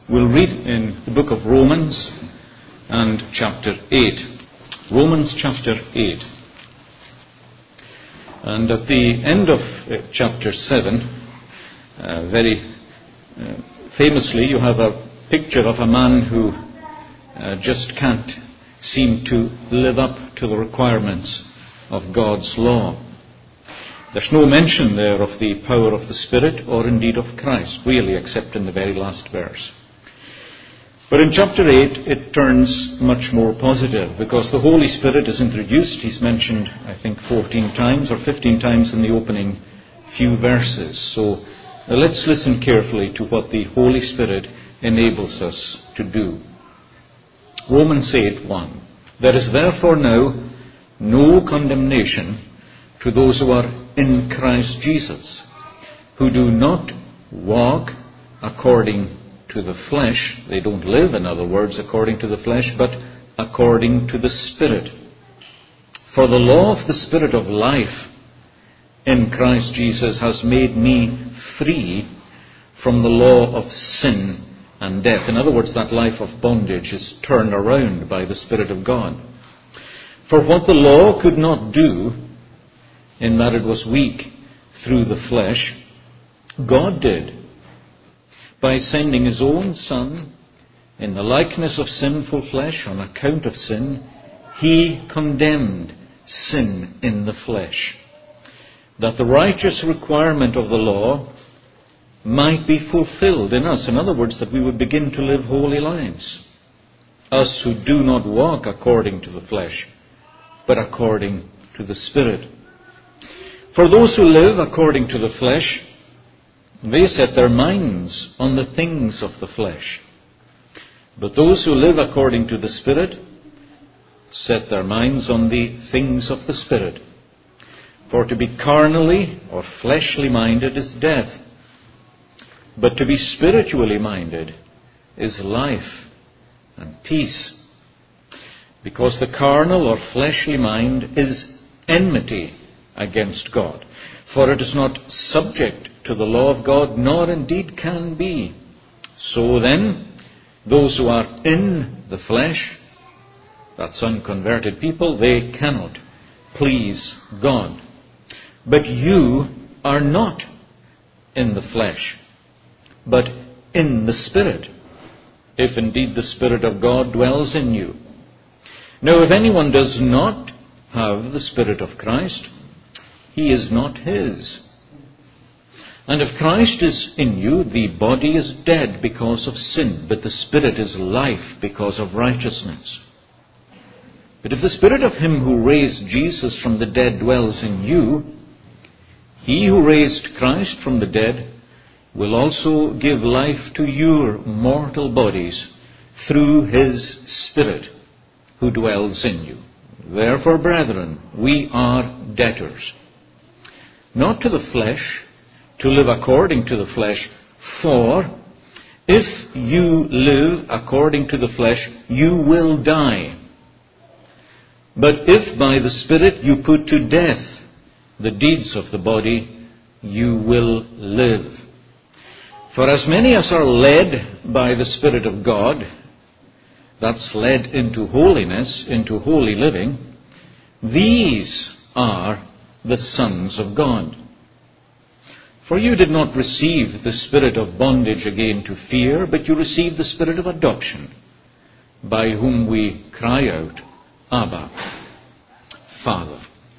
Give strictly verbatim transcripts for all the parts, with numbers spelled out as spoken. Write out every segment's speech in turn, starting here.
We'll read in the book of Romans and chapter eight. Romans chapter eight. And at the end of uh, chapter seven, uh, very uh, famously, you have a picture of a man who uh, just can't seem to live up to the requirements of God's law. There's no mention there of the power of the Spirit or indeed of Christ, really, except in the very last verse. But in chapter eight, it turns much more positive, because the Holy Spirit is introduced. He's mentioned, I think, fourteen times or fifteen times in the opening few verses. So uh, let's listen carefully to what the Holy Spirit enables us to do. Romans eight one. There is therefore now no condemnation to those who are in Christ Jesus, who do not walk according to the flesh. They don't live, in other words, according to the flesh, but according to the Spirit. For the law of the Spirit of life in Christ Jesus has made me free from the law of sin and death. In other words, that life of bondage is turned around by the Spirit of God. For what the law could not do, in that it was weak through the flesh, God did, by sending His own Son in the likeness of sinful flesh on account of sin. He condemned sin in the flesh, that the righteous requirement of the law might be fulfilled in us. In other words, that we would begin to live holy lives, us who do not walk according to the flesh, but according to the Spirit. For those who live according to the flesh, they set their minds on the things of the flesh. But those who live according to the Spirit set their minds on the things of the Spirit. For to be carnally or fleshly minded is death, but to be spiritually minded is life and peace. Because the carnal or fleshly mind is enmity against God, for it is not subject to the law of God, nor indeed can be. So then, those who are in the flesh, that's unconverted people, they cannot please God. But you are not in the flesh, but in the Spirit, if indeed the Spirit of God dwells in you. Now, if anyone does not have the Spirit of Christ, he is not His. And if Christ is in you, the body is dead because of sin, but the Spirit is life because of righteousness. But if the Spirit of Him who raised Jesus from the dead dwells in you, He who raised Christ from the dead will also give life to your mortal bodies through His Spirit who dwells in you. Therefore, brethren, we are debtors, not to the flesh, to live according to the flesh. For if you live according to the flesh, you will die. But if by the Spirit you put to death the deeds of the body, you will live. For as many as are led by the Spirit of God, that's led into holiness, into holy living, these are the sons of God. For you did not receive the spirit of bondage again to fear, but you received the spirit of adoption, by whom we cry out, Abba, Father.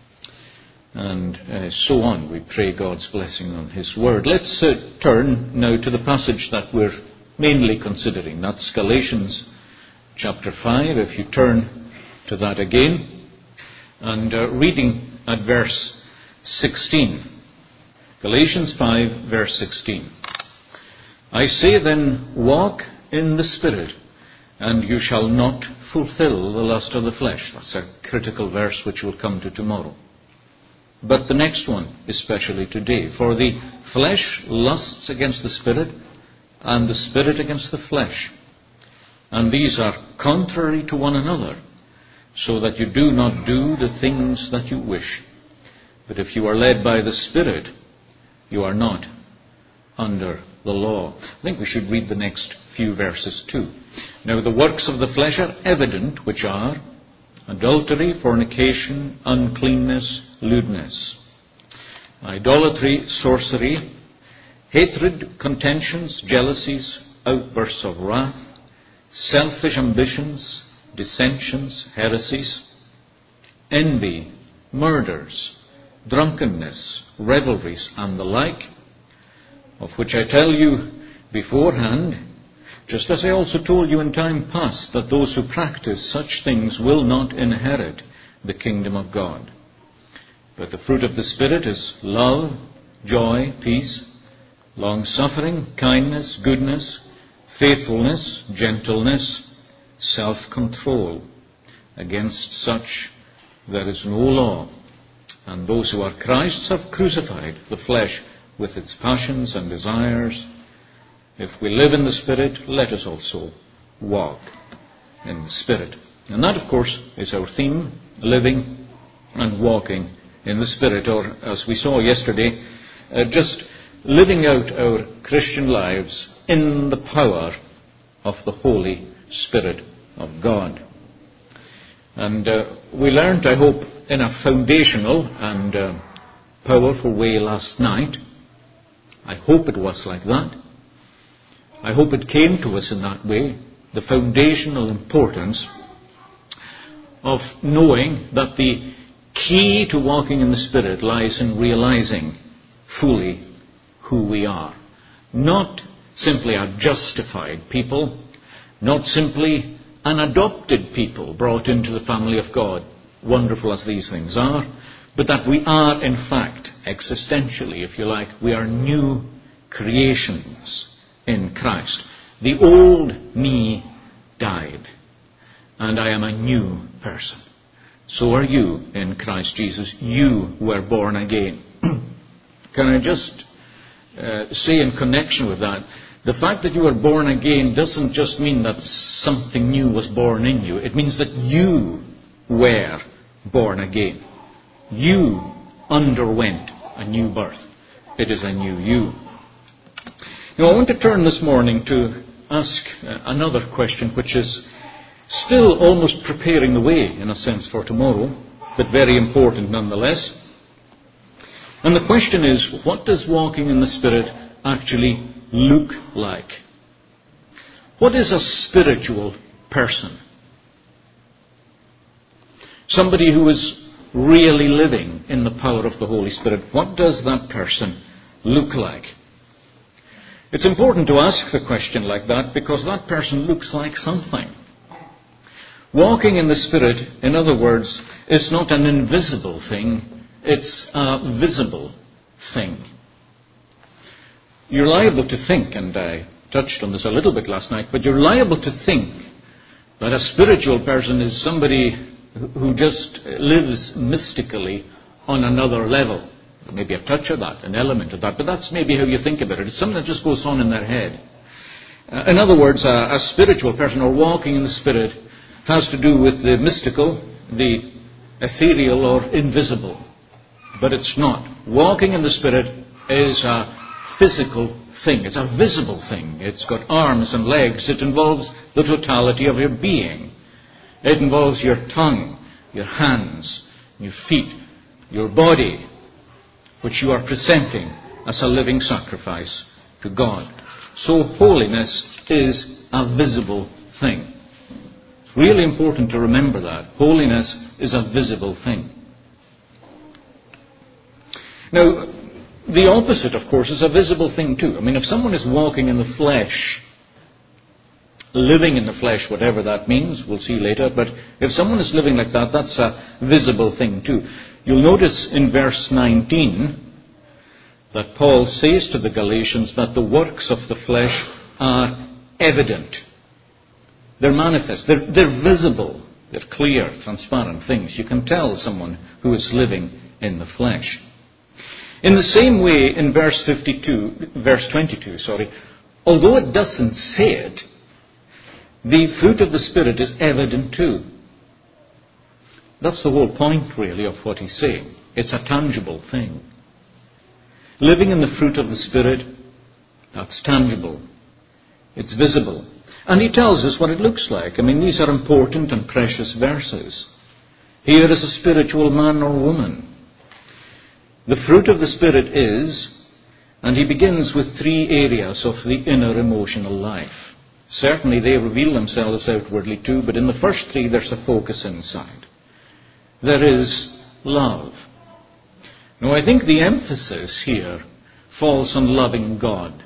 And uh, so on. We pray God's blessing on His Word. Let's uh, turn now to the passage that we're mainly considering. That's Galatians chapter five. If you turn to that again, and uh, reading at verse sixteen. Galatians five, verse sixteen. I say then, walk in the Spirit, and you shall not fulfill the lust of the flesh. That's a critical verse which we'll come to tomorrow. But the next one, especially today. For the flesh lusts against the Spirit, and the Spirit against the flesh. And these are contrary to one another, so that you do not do the things that you wish. But if you are led by the Spirit, you are not under the law. I think we should read the next few verses too. Now the works of the flesh are evident, which are adultery, fornication, uncleanness, lewdness, idolatry, sorcery, hatred, contentions, jealousies, outbursts of wrath, selfish ambitions, dissensions, heresies, envy, murders, drunkenness, revelries, and the like, of which I tell you beforehand, just as I also told you in time past, that those who practice such things will not inherit the kingdom of God. But the fruit of the Spirit is love, joy, peace, long-suffering, kindness, goodness, faithfulness, gentleness, self-control. Against such there is no law. And those who are Christ's have crucified the flesh with its passions and desires. If we live in the Spirit, let us also walk in the Spirit. And that, of course, is our theme, living and walking in the Spirit, or as we saw yesterday, uh, just living out our Christian lives in the power of the Holy Spirit of God. And uh, we learned, I hope, in a foundational and uh, powerful way last night. I hope it was like that. I hope it came to us in that way, the foundational importance of knowing that the key to walking in the Spirit lies in realizing fully who we are. Not simply a justified people, not simply an adopted people brought into the family of God, wonderful as these things are, but that we are, in fact, existentially, if you like, we are new creations in Christ. The old me died, and I am a new person. So are you in Christ Jesus. You were born again. Can I just uh, say in connection with that, the fact that you were born again doesn't just mean that something new was born in you. It means that you were born again. You underwent a new birth. It is a new you. Now, I want to turn this morning to ask uh, another question, which is still almost preparing the way, in a sense, for tomorrow, but very important nonetheless. And the question is, what does walking in the Spirit actually look like? What is a spiritual person? Somebody who is really living in the power of the Holy Spirit. What does that person look like? It's important to ask the question like that because that person looks like something. Walking in the Spirit, in other words, is not an invisible thing, it's a visible thing. You're liable to think, and I touched on this a little bit last night, but you're liable to think that a spiritual person is somebody who just lives mystically on another level. Maybe a touch of that, an element of that, but that's maybe how you think about it. It's something that just goes on in their head. Uh, in other words, a, a spiritual person, or walking in the Spirit, has to do with the mystical, the ethereal, or invisible. But it's not. Walking in the Spirit is a physical thing. It's a visible thing. It's got arms and legs. It involves the totality of your being. It involves your tongue, your hands, your feet, your body, which you are presenting as a living sacrifice to God. So holiness is a visible thing. It's really important to remember that. Holiness is a visible thing. Now, the opposite, of course, is a visible thing too. I mean, if someone is walking in the flesh, living in the flesh, whatever that means, we'll see later, but if someone is living like that, that's a visible thing too. You'll notice in verse nineteen that Paul says to the Galatians that the works of the flesh are evident. They're manifest. They're, they're visible. They're clear, transparent things. You can tell someone who is living in the flesh. In the same way, in verse fifty-two, verse twenty-two, sorry, although it doesn't say it, the fruit of the Spirit is evident too. That's the whole point, really, of what he's saying. It's a tangible thing. Living in the fruit of the Spirit, that's tangible. It's visible. And he tells us what it looks like. I mean, these are important and precious verses. Here is a spiritual man or woman. The fruit of the Spirit is, and he begins with three areas of the inner emotional life. Certainly they reveal themselves outwardly too, but in the first three there's a focus inside. There is love. Now I think the emphasis here falls on loving God.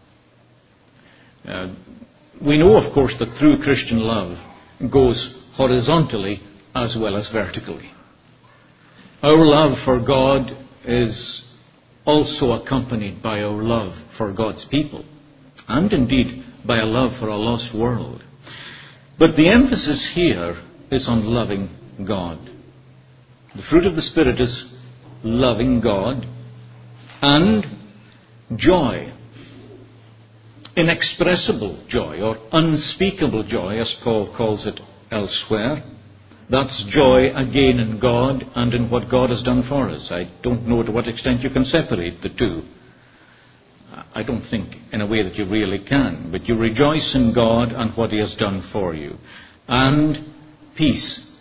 Uh, we know, of course, that true Christian love goes horizontally as well as vertically. Our love for God is also accompanied by our love for God's people, and indeed by a love for a lost world. But the emphasis here is on loving God. The fruit of the Spirit is loving God and joy. Inexpressible joy, or unspeakable joy, as Paul calls it elsewhere. That's joy again in God and in what God has done for us. I don't know to what extent you can separate the two. I don't think in a way that you really can. But you rejoice in God and what He has done for you. And peace.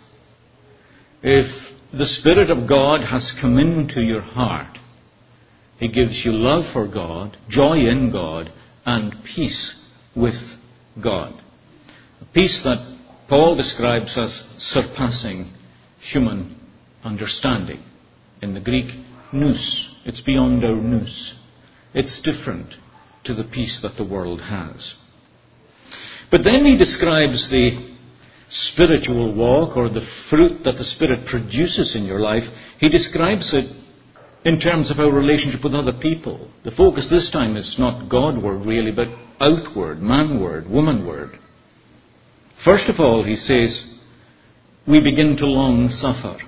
If the Spirit of God has come into your heart, He gives you love for God, joy in God, and peace with God. A peace that Paul describes as surpassing human understanding. In the Greek, nous. It's beyond our nous. It's different to the peace that the world has. But then he describes the spiritual walk, or the fruit that the Spirit produces in your life. He describes it in terms of our relationship with other people. The focus this time is not Godward really, but outward, manward, womanward. First of all, he says, we begin to long suffer.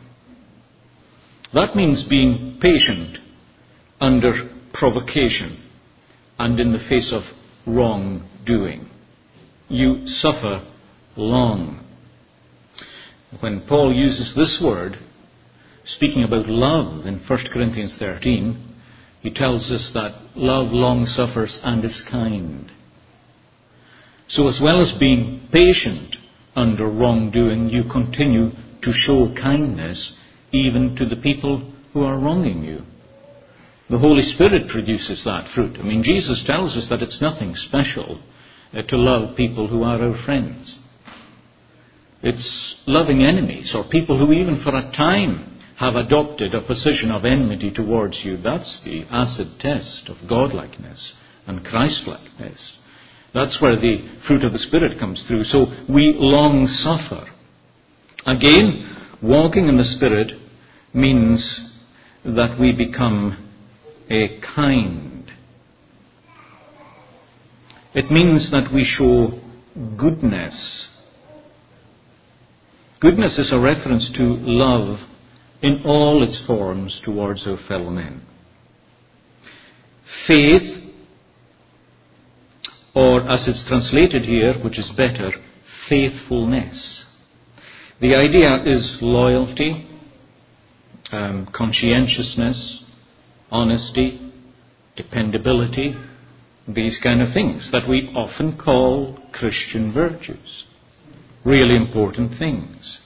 That means being patient under provocation and in the face of wrongdoing. You suffer long. When Paul uses this word, speaking about love in First Corinthians thirteen, he tells us that love long suffers and is kind. So as well as being patient under wrongdoing, you continue to show kindness even to the people who are wronging you. The Holy Spirit produces that fruit. I mean, Jesus tells us that it's nothing special uh, to love people who are our friends. It's loving enemies, or people who even for a time have adopted a position of enmity towards you. That's the acid test of godlikeness and Christlikeness. That's where the fruit of the Spirit comes through. So we long suffer. Again, walking in the Spirit means that we become a kind. It means that we show goodness. Goodness is a reference to love in all its forms towards our fellow men. Faith, or as it's translated here, which is better, faithfulness. The idea is loyalty, um, conscientiousness, honesty, dependability, these kind of things that we often call Christian virtues. Really important things.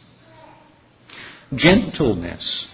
Gentleness,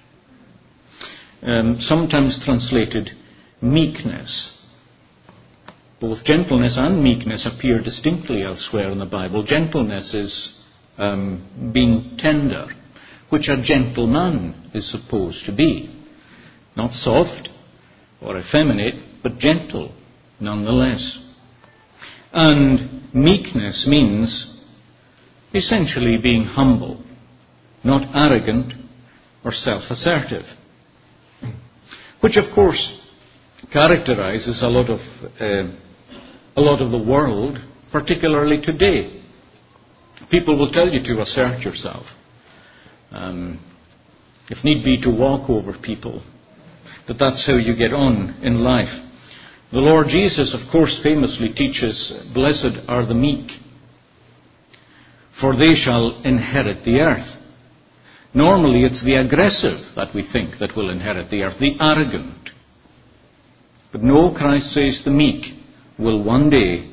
um, sometimes translated meekness. Both gentleness and meekness appear distinctly elsewhere in the Bible. Gentleness is um, being tender, which a gentleman is supposed to be. Not soft or effeminate, but gentle nonetheless. And meekness means essentially being humble, not arrogant or self-assertive, which of course characterizes a lot of uh, a lot of the world, particularly today. People will tell you to assert yourself, um, if need be to walk over people, that that's how you get on in life. The Lord Jesus, of course, famously teaches, "Blessed are the meek, for they shall inherit the earth." Normally it's the aggressive that we think that will inherit the earth, the arrogant. But no, Christ says the meek will one day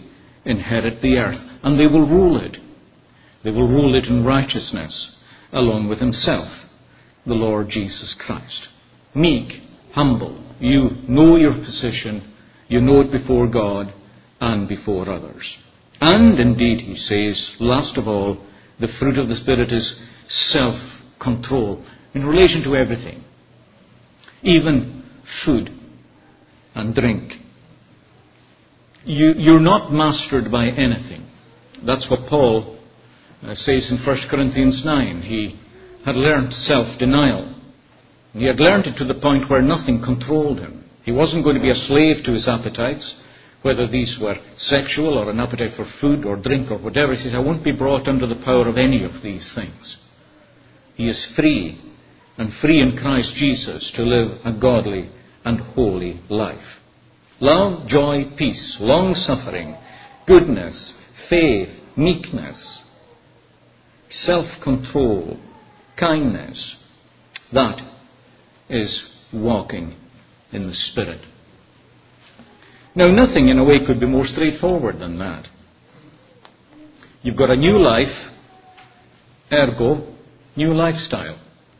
inherit the earth, and they will rule it. They will rule it in righteousness, along with himself, the Lord Jesus Christ. Meek, humble, you know your position, you know it before God and before others. And indeed, he says, last of all, the fruit of the Spirit is self-control in relation to everything, even food and drink. You, you're not mastered by anything. That's what Paul uh, says in First Corinthians nine. He had learnt self-denial. He had learnt it to the point where nothing controlled him. He wasn't going to be a slave to his appetites, whether these were sexual or an appetite for food or drink or whatever. He says, I won't be brought under the power of any of these things. He is free, and free in Christ Jesus to live a godly and holy life. Love, joy, peace, long-suffering, goodness, faith, meekness, self-control, kindness. That is walking in the Spirit. Now, nothing in a way could be more straightforward than that. You've got a new life, ergo, new lifestyle.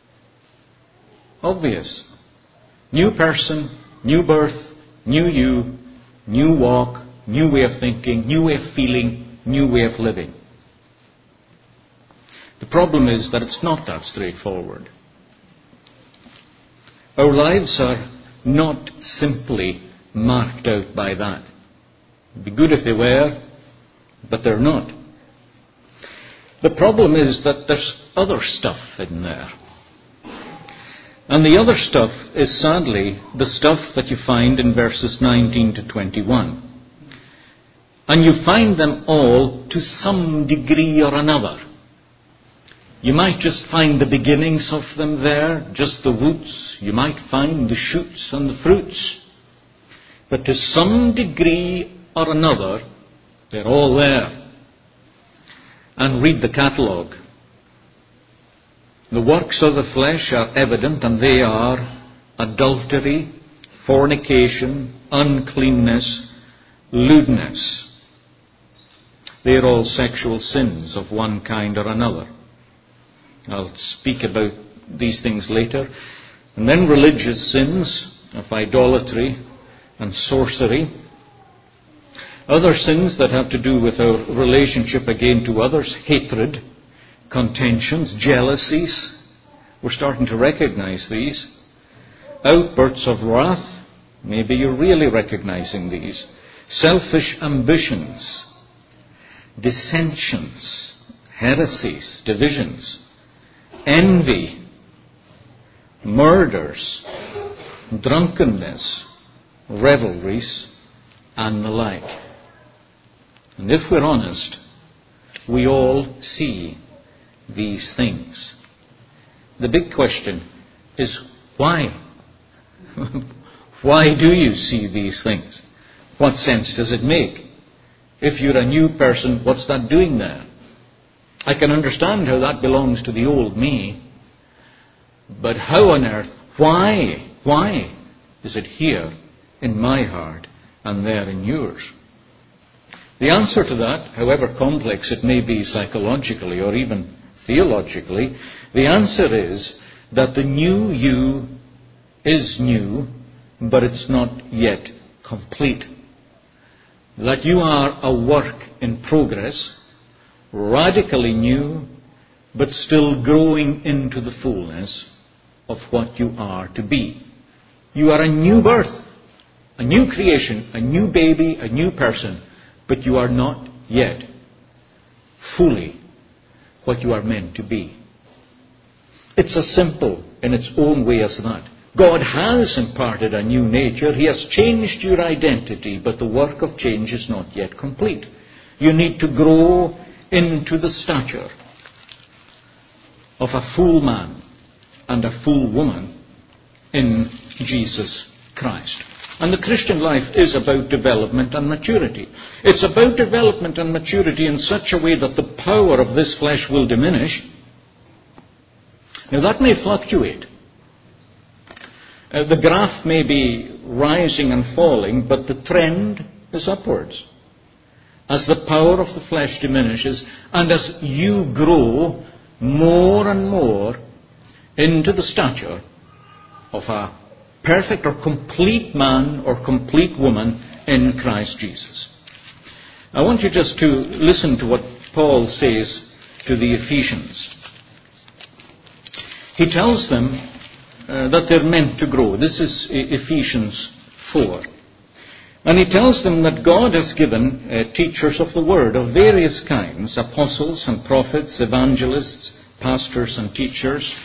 Obvious. New person, new birth, new you, new walk, new way of thinking, new way of feeling, new way of living. The problem is that it's not that straightforward. Our lives are not simply marked out by that. It'd be good if they were, but they're not. The problem is that there's other stuff in there. And the other stuff is sadly the stuff that you find in verses nineteen to twenty-one. And you find them all to some degree or another. You might just find the beginnings of them there, just the roots. You might find the shoots and the fruits. But to some degree or another, they're all there. And read the catalogue. The works of the flesh are evident, and they are adultery, fornication, uncleanness, lewdness. They are all sexual sins of one kind or another. I'll speak about these things later. And then religious sins of idolatry and sorcery. Other sins that have to do with our relationship again to others, hatred, contentions, jealousies. We're starting to recognize these. Outbursts of wrath. Maybe you're really recognizing these. Selfish ambitions. Dissensions. Heresies. Divisions. Envy. Murders. Drunkenness. Revelries. And the like. And if we're honest, we all see these things. The big question is why? Why do you see these things? What sense does it make? If you're a new person, what's that doing there? I can understand how that belongs to the old me. But how on earth, why, why is it here in my heart and there in yours? The answer to that, however complex it may be psychologically or even theologically, the answer is that the new you is new, but it's not yet complete. That you are a work in progress, radically new, but still growing into the fullness of what you are to be. You are a new birth, a new creation, a new baby, a new person, but you are not yet fully what you are meant to be. It's as simple in its own way as that. God has imparted a new nature. He has changed your identity, but the work of change is not yet complete. You need to grow into the stature of a full man and a full woman in Jesus Christ. And the Christian life is about development and maturity. It's about development and maturity in such a way that the power of this flesh will diminish. Now that may fluctuate. Uh, the graph may be rising and falling, but the trend is upwards. as the power of the flesh diminishes, and as you grow more and more into the stature of a perfect or complete man or complete woman in Christ Jesus. I want you just to listen to what Paul says to the Ephesians. He tells them uh, that they're meant to grow. This is Ephesians four. And he tells them that God has given uh, teachers of the word of various kinds, apostles and prophets, evangelists, pastors and teachers.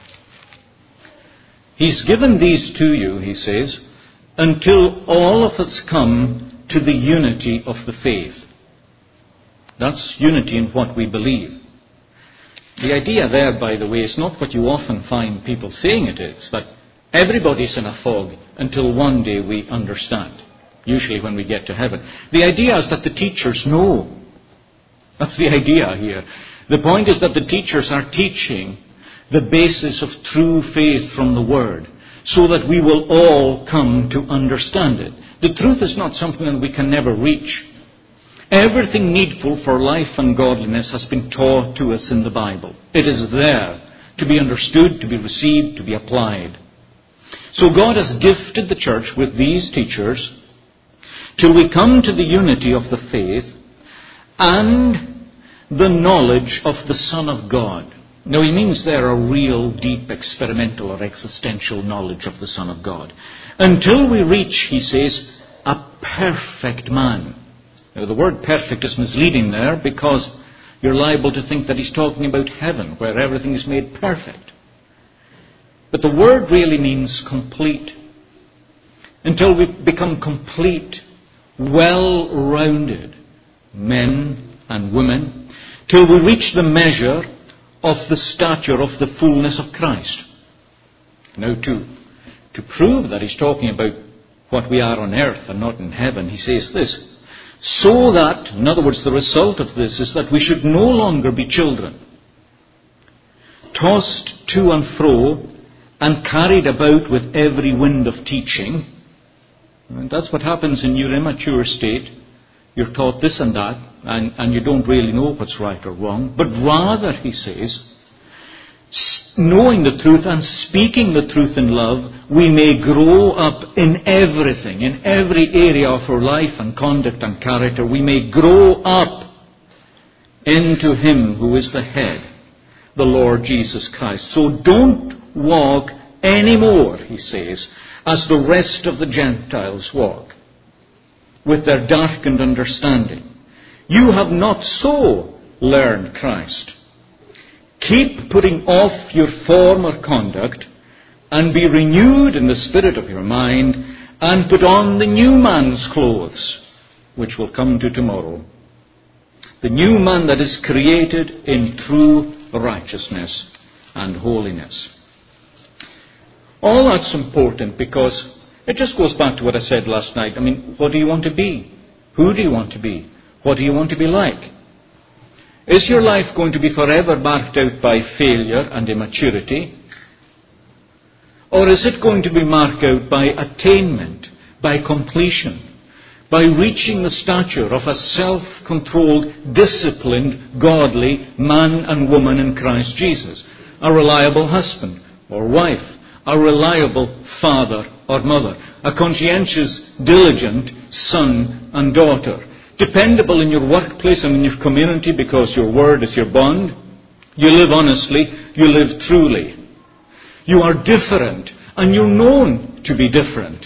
He's given these to you, he says, until all of us come to the unity of the faith. That's unity in what we believe. The idea there, by the way, is not what you often find people saying it is, that everybody's in a fog until one day we understand. Usually when we get to heaven. The idea is that the teachers know. That's the idea here. The point is that the teachers are teaching the basis of true faith from the Word, so that we will all come to understand it. The truth is not something that we can never reach. Everything needful for life and godliness has been taught to us in the Bible. It is there to be understood, to be received, to be applied. So God has gifted the church with these teachers till we come to the unity of the faith and the knowledge of the Son of God. Now he means there a real deep experimental or existential knowledge of the Son of God. Until we reach, he says, a perfect man. Now the word perfect is misleading there because you're liable to think that he's talking about heaven where everything is made perfect. But the word really means complete. Until we become complete, well-rounded men and women, till we reach the measure of the stature of the fullness of Christ. Now to, to prove that he's talking about what we are on earth and not in heaven, he says this, so that, in other words, the result of this is that we should no longer be children, tossed to and fro and carried about with every wind of teaching. And that's what happens in your immature state. You're taught this and that, and, and you don't really know what's right or wrong. But rather, he says, knowing the truth and speaking the truth in love, we may grow up in everything, in every area of our life and conduct and character. We may grow up into Him who is the head, the Lord Jesus Christ. So don't walk anymore, he says, as the rest of the Gentiles walk, with their darkened understanding. You have not so learned Christ. Keep putting off your former conduct and be renewed in the spirit of your mind and put on the new man's clothes, which will come to tomorrow. The new man that is created in true righteousness and holiness. All that's important because it just goes back to what I said last night. I mean, what do you want to be? Who do you want to be? What do you want to be like? Is your life going to be forever marked out by failure and immaturity? Or is it going to be marked out by attainment, by completion, by reaching the stature of a self-controlled, disciplined, godly man and woman in Christ Jesus? A reliable husband or wife, a reliable father or mother, a conscientious, diligent son and daughter, dependable in your workplace and in your community because your word is your bond. You live honestly, you live truly. You are different and you're known to be different.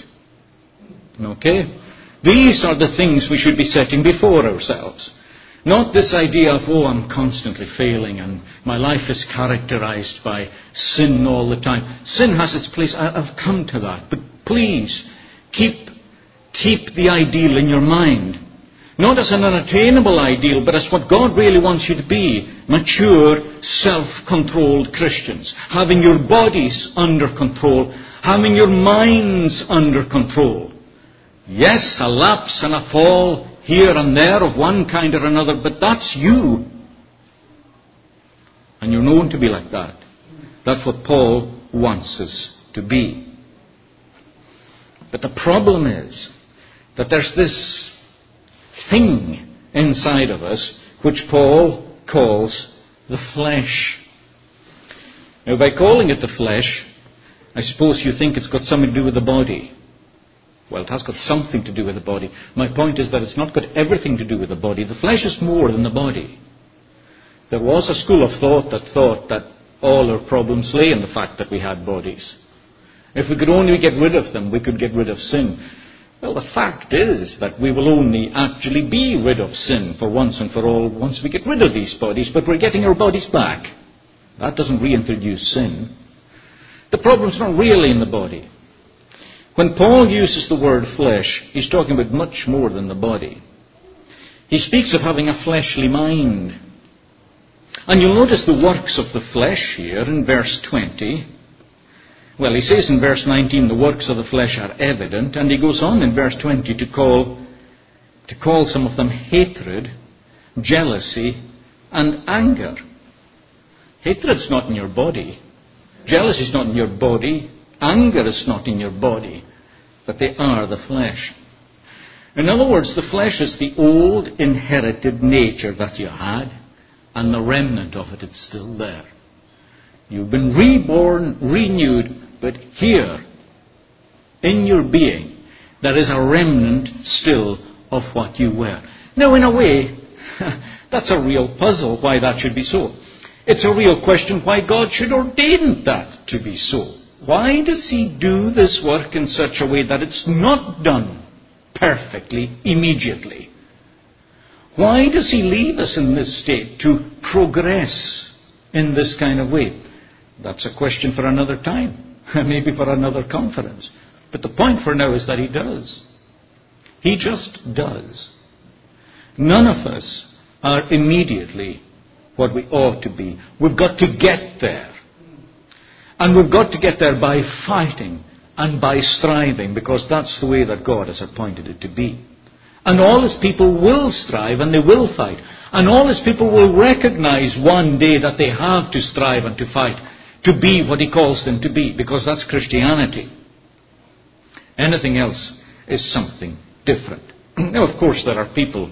Okay? These are the things we should be setting before ourselves. Not this idea of, oh, I'm constantly failing and my life is characterized by sin all the time. Sin has its place. I've come to that. But please, keep, keep the ideal in your mind. Not as an unattainable ideal, but as what God really wants you to be. Mature, self-controlled Christians. Having your bodies under control. Having your minds under control. Yes, a lapse and a fall here and there of one kind or another, but that's you. And you're known to be like that. That's what Paul wants us to be. But the problem is that there's this thing inside of us, which Paul calls the flesh. Now, by calling it the flesh, I suppose you think it's got something to do with the body. Well, it has got something to do with the body. My point is that it's not got everything to do with the body. The flesh is more than the body. There was a school of thought that thought that all our problems lay in the fact that we had bodies. If we could only get rid of them, we could get rid of sin. Well, the fact is that we will only actually be rid of sin for once and for all once we get rid of these bodies, but we're getting our bodies back. That doesn't reintroduce sin. The problem's not really in the body. When Paul uses the word flesh, he's talking about much more than the body. He speaks of having a fleshly mind. And you'll notice the works of the flesh here in verse twenty. Well, he says in verse nineteen, the works of the flesh are evident, and he goes on in verse twenty to call, to call some of them hatred, jealousy, and anger. Hatred's not in your body. Jealousy is not in your body. Anger is not in your body. But they are the flesh. In other words, the flesh is the old inherited nature that you had, and the remnant of it is still there. You've been reborn, renewed, but here, in your being, there is a remnant still of what you were. Now, in a way, that's a real puzzle why that should be so. It's a real question why God should ordain that to be so. Why does He do this work in such a way that it's not done perfectly immediately? Why does He leave us in this state to progress in this kind of way? That's a question for another time, maybe for another conference. But the point for now is that He does. He just does. None of us are immediately what we ought to be. We've got to get there. And we've got to get there by fighting and by striving, because that's the way that God has appointed it to be. And all His people will strive and they will fight. And all His people will recognize one day that they have to strive and to fight to be what He calls them to be, because that's Christianity. Anything else is something different. Now, of course, there are people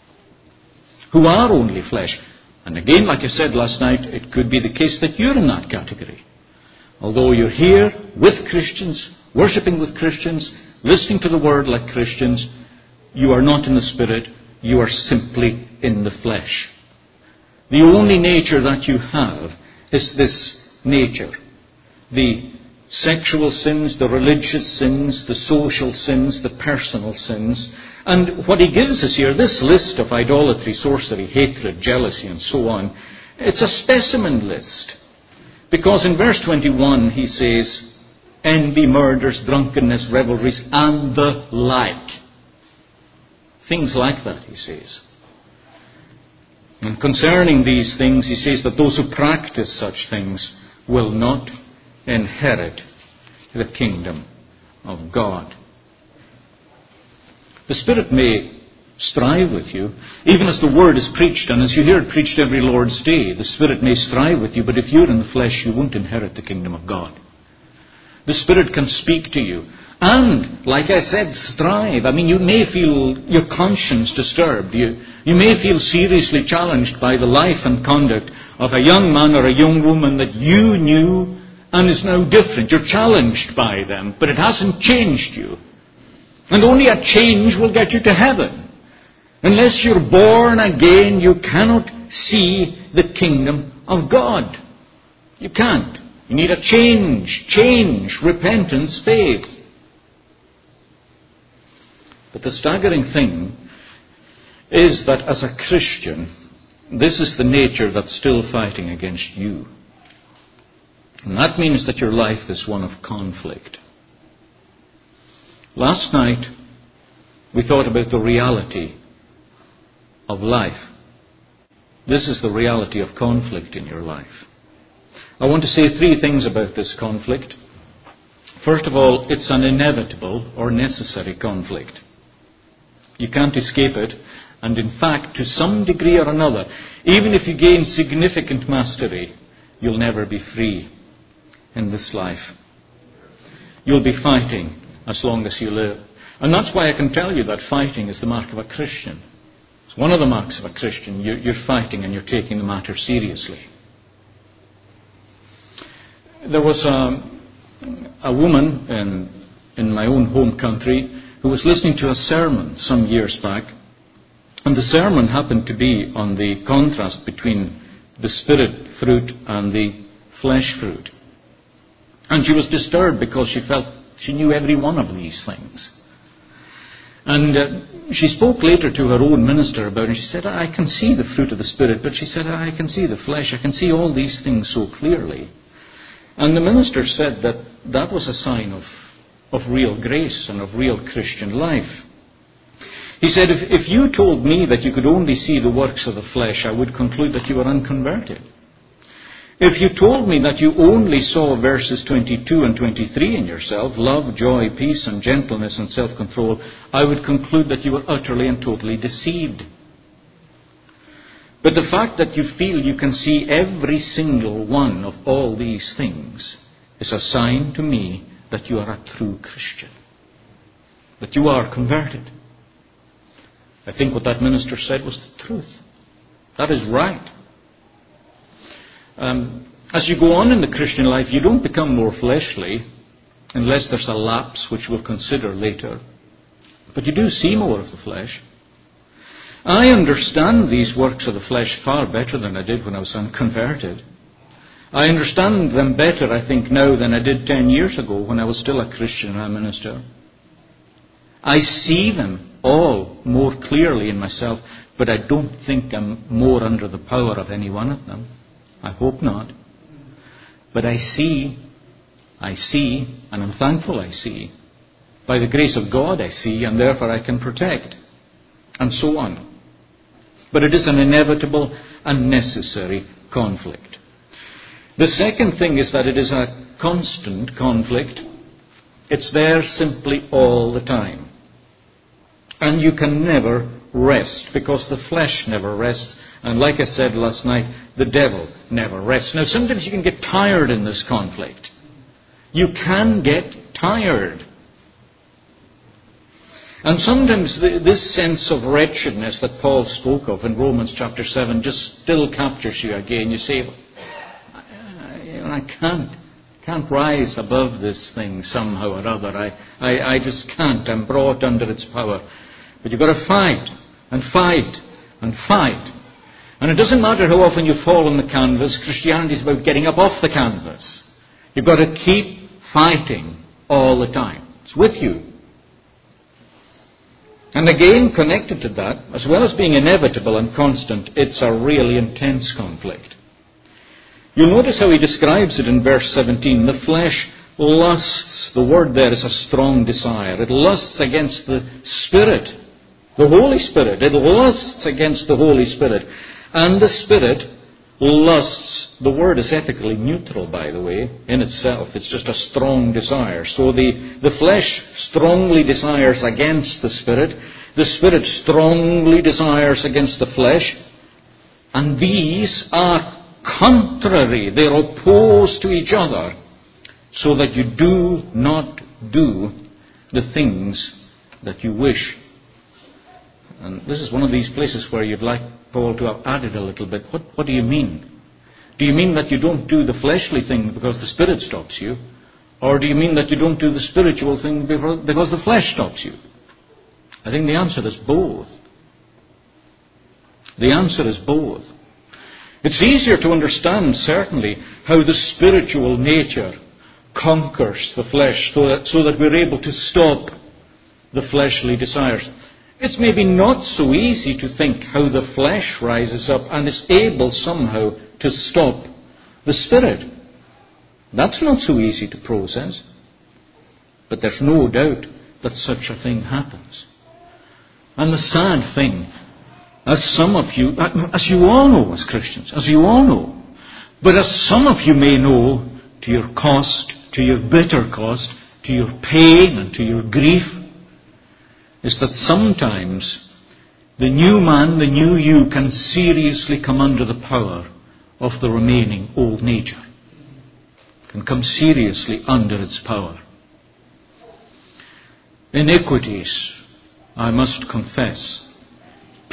who are only flesh. And again, like I said last night, it could be the case that you're in that category. Although you're here with Christians, worshipping with Christians, listening to the Word like Christians, you are not in the Spirit, you are simply in the flesh. The only nature that you have is this nature. The sexual sins, the religious sins, the social sins, the personal sins. And what he gives us here, this list of idolatry, sorcery, hatred, jealousy, and so on, it's a specimen list. Because in verse twenty-one he says, envy, murders, drunkenness, revelries, and the like. Things like that, he says. And concerning these things, he says that those who practice such things will not inherit the kingdom of God. The Spirit may strive with you, even as the Word is preached, and as you hear it preached every Lord's Day, the Spirit may strive with you, but if you're in the flesh, you won't inherit the kingdom of God. The Spirit can speak to you. And, like I said, strive. I mean, you may feel your conscience disturbed. You, you may feel seriously challenged by the life and conduct of a young man or a young woman that you knew and is now different. You're challenged by them, but it hasn't changed you. And only a change will get you to heaven. Unless you're born again, you cannot see the kingdom of God. You can't. You need a change, change, repentance, faith. But the staggering thing is that as a Christian, this is the nature that's still fighting against you. And that means that your life is one of conflict. Last night, we thought about the reality of life. This is the reality of conflict in your life. I want to say three things about this conflict. First of all, it's an inevitable or necessary conflict. You can't escape it. And in fact, to some degree or another, even if you gain significant mastery, you'll never be free in this life. You'll be fighting as long as you live. And that's why I can tell you that fighting is the mark of a Christian. It's one of the marks of a Christian. You're, you're fighting and you're taking the matter seriously. There was a, a woman in, in my own home country who was listening to a sermon some years back, and the sermon happened to be on the contrast between the spirit fruit and the flesh fruit. And she was disturbed because she felt she knew every one of these things. And uh, she spoke later to her own minister about it. She said, I can see the fruit of the Spirit, but she said, I can see the flesh. I can see all these things so clearly. And the minister said that that was a sign of, of real grace and of real Christian life. He said, if, if you told me that you could only see the works of the flesh, I would conclude that you were unconverted. If you told me that you only saw verses twenty-two and twenty-three in yourself, love, joy, peace, and gentleness and self-control, I would conclude that you were utterly and totally deceived. But the fact that you feel you can see every single one of all these things is a sign to me that you are a true Christian, that you are converted. I think what that minister said was the truth. That is right. Um, as you go on in the Christian life, you don't become more fleshly unless there's a lapse which we'll consider later. But you do see more of the flesh. I understand these works of the flesh far better than I did when I was unconverted. I understand them better, I think, now than I did ten years ago when I was still a Christian and a minister. I see them all more clearly in myself, but I don't think I'm more under the power of any one of them. I hope not. But I see, I see, and I'm thankful I see. By the grace of God I see, and therefore I can protect. And so on. But it is an inevitable and necessary conflict. The second thing is that it is a constant conflict. It's there simply all the time. And you can never rest, because the flesh never rests. And like I said last night, the devil never rests. Now, sometimes you can get tired in this conflict. You can get tired. And sometimes the, this sense of wretchedness that Paul spoke of in Romans chapter seven just still captures you again. You say, I, you know, I can't, can't rise above this thing somehow or other. I, I, I just can't. I'm brought under its power. But you've got to fight and fight and fight. And it doesn't matter how often you fall on the canvas. Christianity is about getting up off the canvas. You've got to keep fighting all the time. It's with you. And again, connected to that, as well as being inevitable and constant, it's a really intense conflict. You'll notice how he describes it in verse seventeen. The flesh lusts. The word there is a strong desire. It lusts against the Spirit, the Holy Spirit. It lusts against the Holy Spirit. And the Spirit lusts. The word is ethically neutral, by the way, in itself. It's just a strong desire. So the, the flesh strongly desires against the Spirit. The Spirit strongly desires against the flesh. And these are contrary. They're opposed to each other. So that you do not do the things that you wish. And this is one of these places where you'd like Paul to have added a little bit. What, what do you mean? Do you mean that you don't do the fleshly thing because the Spirit stops you? Or do you mean that you don't do the spiritual thing because the flesh stops you? I think the answer is both. The answer is both. It's easier to understand, certainly, how the spiritual nature conquers the flesh so that, so that we're able to stop the fleshly desires. It's maybe not so easy to think how the flesh rises up and is able somehow to stop the Spirit. That's not so easy to process. But there's no doubt that such a thing happens. And the sad thing, as some of you, as you all know as Christians, as you all know, but as some of you may know to your cost, to your bitter cost, to your pain and to your grief, is that sometimes the new man, the new you, can seriously come under the power of the remaining old nature. Can come seriously under its power. Iniquities, I must confess,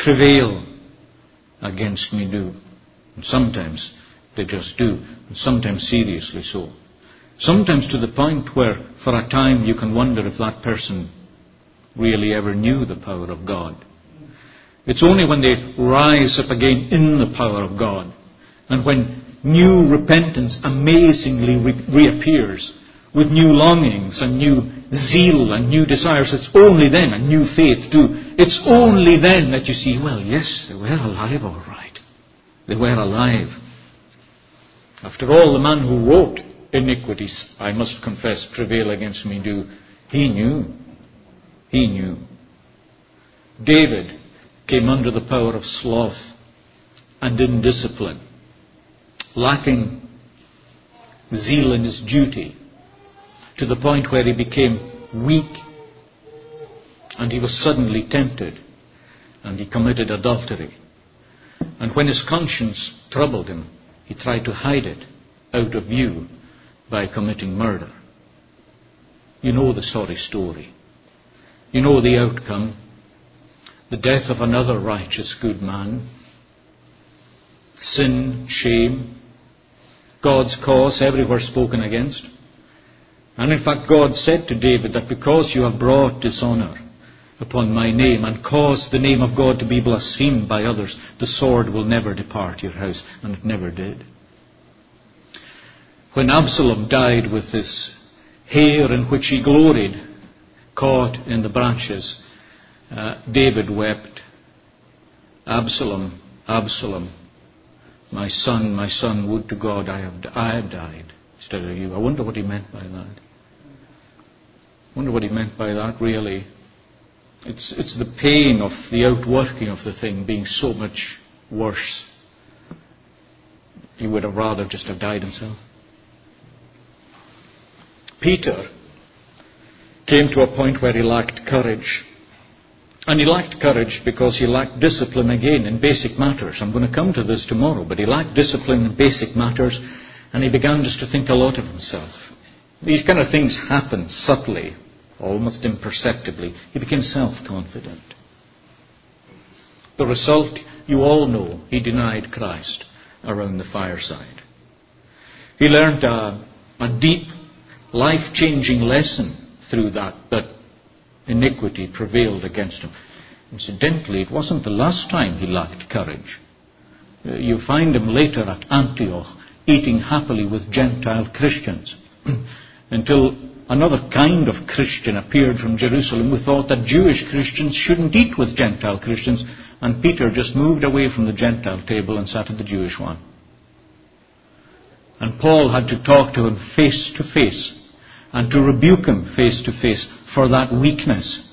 prevail against me do. And sometimes they just do, and sometimes seriously so. Sometimes to the point where for a time you can wonder if that person really ever knew the power of God. It's only when they rise up again in the power of God, and when new repentance amazingly re- reappears with new longings and new zeal and new desires, it's only then, and new faith too, it's only then that you see, well, yes, they were alive all right. They were alive. After all, the man who wrote iniquities, I must confess, prevail against me do, he knew. He knew. David came under the power of sloth and indiscipline, lacking zeal in his duty, to the point where he became weak, and he was suddenly tempted, and he committed adultery. And when his conscience troubled him, he tried to hide it out of view by committing murder. You know the sorry story. You know the outcome. The death of another righteous good man. Sin, shame, God's cause everywhere spoken against. And in fact God said to David that because you have brought dishonour upon my name and caused the name of God to be blasphemed by others, the sword will never depart your house. And it never did. When Absalom died with this hair in which he gloried caught in the branches, uh, David wept, Absalom, Absalom, my son, my son, would to God I have, I had died instead of you. I wonder what he meant by that. I wonder what he meant by that, really. It's, it's the pain of the outworking of the thing being so much worse. He would have rather just have died himself. Peter came to a point where he lacked courage. And he lacked courage because he lacked discipline again in basic matters. I'm going to come to this tomorrow, but he lacked discipline in basic matters, and he began just to think a lot of himself. These kind of things happen subtly, almost imperceptibly. He became self-confident. The result, you all know, he denied Christ around the fireside. He learned a, a deep, life-changing lesson through that, that iniquity prevailed against him. Incidentally, it wasn't the last time he lacked courage. Uh, you find him later at Antioch eating happily with Gentile Christians until another kind of Christian appeared from Jerusalem who thought that Jewish Christians shouldn't eat with Gentile Christians, and Peter just moved away from the Gentile table and sat at the Jewish one. And Paul had to talk to him face to face and to rebuke him face to face for that weakness.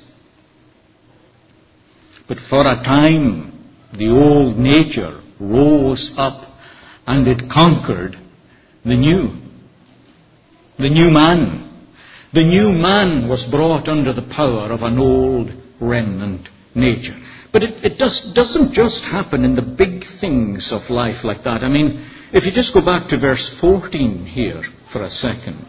But for a time, the old nature rose up and it conquered the new. The new man. The new man was brought under the power of an old remnant nature. But it, it does, doesn't just happen in the big things of life like that. I mean, if you just go back to verse fourteen here for a second.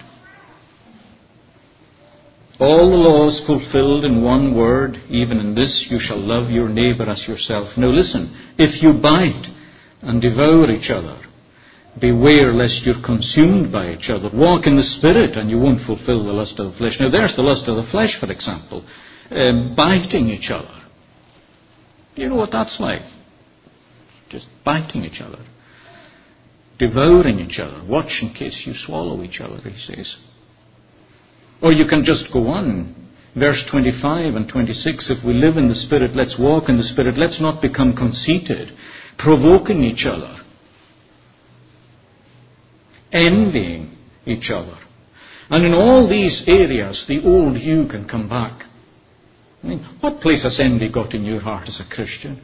All the laws fulfilled in one word, even in this, you shall love your neighbour as yourself. Now listen, if you bite and devour each other, beware lest you're consumed by each other. Walk in the Spirit and you won't fulfill the lust of the flesh. Now there's the lust of the flesh, for example. Um, biting each other. You know what that's like? Just biting each other. Devouring each other. Watch in case you swallow each other, he says. Or you can just go on. Verse twenty-five and twenty-six, if we live in the Spirit, let's walk in the Spirit. Let's not become conceited, provoking each other, envying each other. And in all these areas, the old you can come back. I mean, what place has envy got in your heart as a Christian?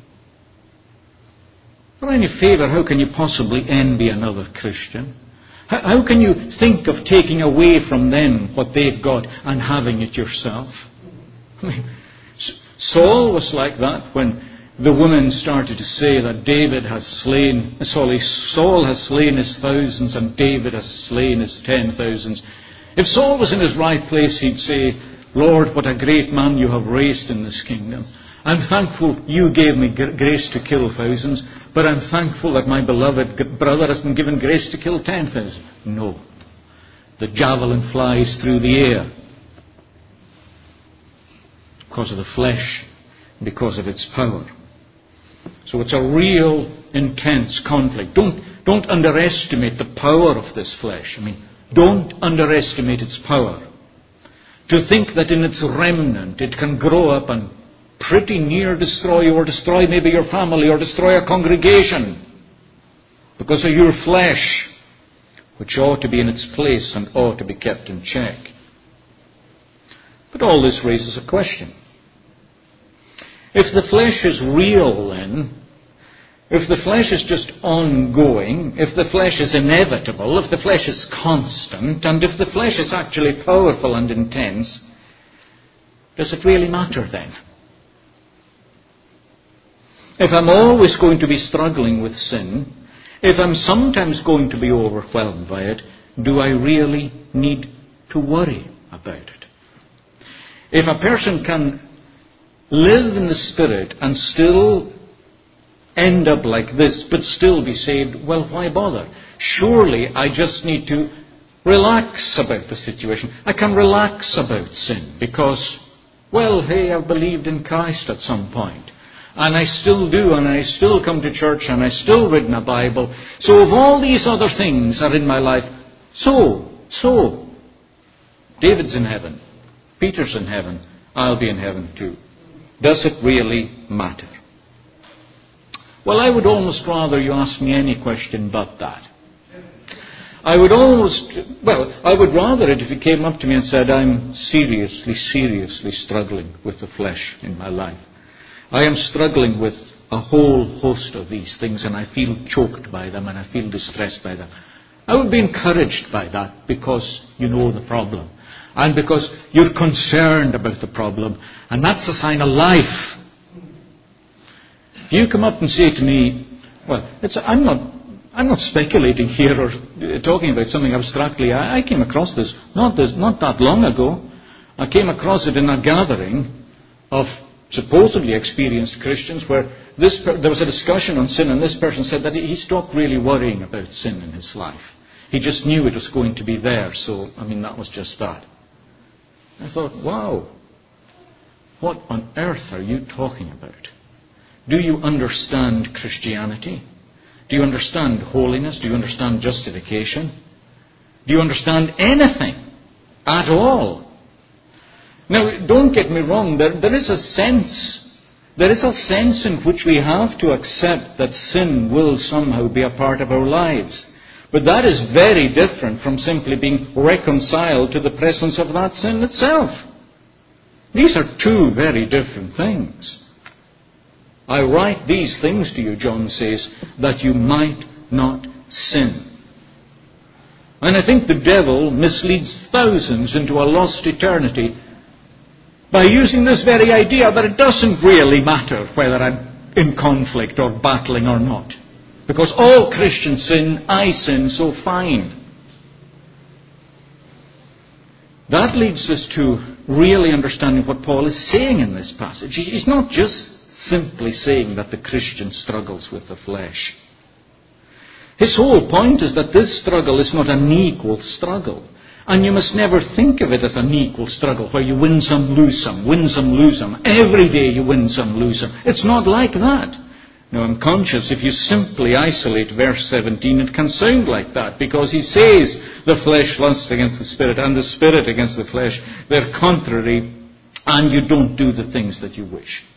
For any favour, how can you possibly envy another Christian? How, how can you think of taking away from them what they've got and having it yourself? I mean, Saul was like that when the women started to say that David has slain, sorry, Saul has slain his thousands and David has slain his ten thousands. If Saul was in his right place, he'd say, Lord, what a great man you have raised in this kingdom. I'm thankful you gave me gr- grace to kill thousands, but I'm thankful that my beloved g- brother has been given grace to kill ten thousand. No. The javelin flies through the air because of the flesh, because of its power. So it's a real intense conflict. Don't, don't underestimate the power of this flesh. I mean, don't underestimate its power. To think that in its remnant it can grow up and pretty near destroy you, or destroy maybe your family, or destroy a congregation because of your flesh, which ought to be in its place and ought to be kept in check. But all this raises a question. If the flesh is real then, if the flesh is just ongoing, if the flesh is inevitable, if the flesh is constant, and if the flesh is actually powerful and intense, does it really matter then? If I'm always going to be struggling with sin, if I'm sometimes going to be overwhelmed by it, do I really need to worry about it? If a person can live in the Spirit and still end up like this, but still be saved, well, why bother? Surely I just need to relax about the situation. I can relax about sin because, well, hey, I've believed in Christ at some point. And I still do, and I still come to church, and I still read my Bible. So if all these other things are in my life, so, so, David's in heaven, Peter's in heaven, I'll be in heaven too. Does it really matter? Well, I would almost rather you ask me any question but that. I would almost, well, I would rather it if you came up to me and said, I'm seriously, seriously struggling with the flesh in my life. I am struggling with a whole host of these things, and I feel choked by them, and I feel distressed by them. I would be encouraged by that because you know the problem, and because you're concerned about the problem, and that's a sign of life. If you come up and say to me, well, it's, I'm not I'm not speculating here or uh, talking about something abstractly. I, I came across this not, this not that long ago. I came across it in a gathering of supposedly experienced Christians where this per- there was a discussion on sin, and this person said that he stopped really worrying about sin in his life. He just knew it was going to be there, so, I mean, that was just that. I thought, wow, what on earth are you talking about? Do you understand Christianity? Do you understand holiness? Do you understand justification? Do you understand anything at all? Now, don't get me wrong, there, there is a sense, there is a sense in which we have to accept that sin will somehow be a part of our lives. But that is very different from simply being reconciled to the presence of that sin itself. These are two very different things. I write these things to you, John says, that you might not sin. And I think the devil misleads thousands into a lost eternity by using this very idea that it doesn't really matter whether I'm in conflict or battling or not. Because all Christians sin, I sin, so fine. That leads us to really understanding what Paul is saying in this passage. He's not just simply saying that the Christian struggles with the flesh. His whole point is that this struggle is not an equal struggle. And you must never think of it as an equal struggle where you win some, lose some, win some, lose some. Every day you win some, lose some. It's not like that. Now, I'm conscious if you simply isolate verse seventeen, it can sound like that, because he says the flesh lusts against the spirit and the spirit against the flesh. They're contrary, and you don't do the things that you wish.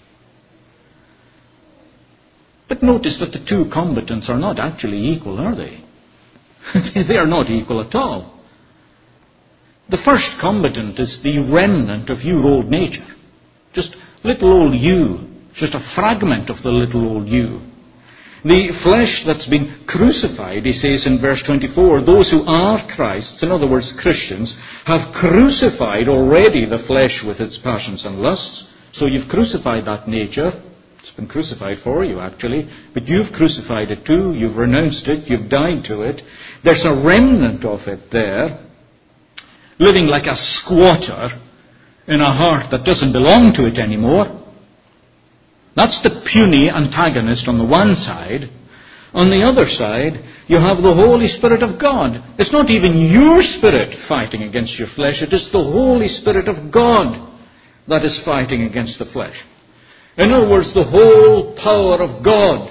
But notice that the two combatants are not actually equal, are they? They are not equal at all. The first combatant is the remnant of your old nature. Just little old you. Just a fragment of the little old you. The flesh that's been crucified, he says in verse twenty-four, those who are Christ's, in other words Christians, have crucified already the flesh with its passions and lusts. So you've crucified that nature. It's been crucified for you, actually. But you've crucified it too. You've renounced it. You've died to it. There's a remnant of it there, living like a squatter in a heart that doesn't belong to it anymore. That's the puny antagonist on the one side. On the other side, you have the Holy Spirit of God. It's not even your spirit fighting against your flesh. It is the Holy Spirit of God that is fighting against the flesh. In other words, the whole power of God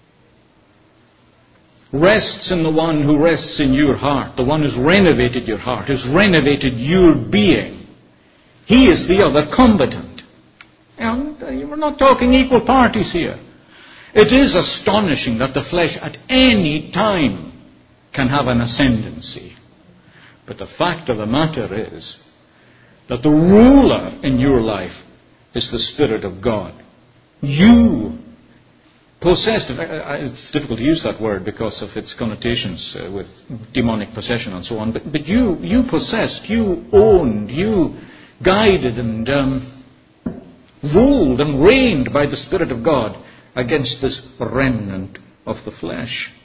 rests in the one who rests in your heart, the one who's renovated your heart, who's renovated your being. He is the other combatant. And we're not talking equal parties here. It is astonishing that the flesh at any time can have an ascendancy. But the fact of the matter is that the ruler in your life is the Spirit of God. You possessed, it's difficult to use that word because of its connotations uh, with demonic possession and so on, but, but you, you possessed, you owned, you guided and um, ruled and reigned by the Spirit of God against this remnant of the flesh.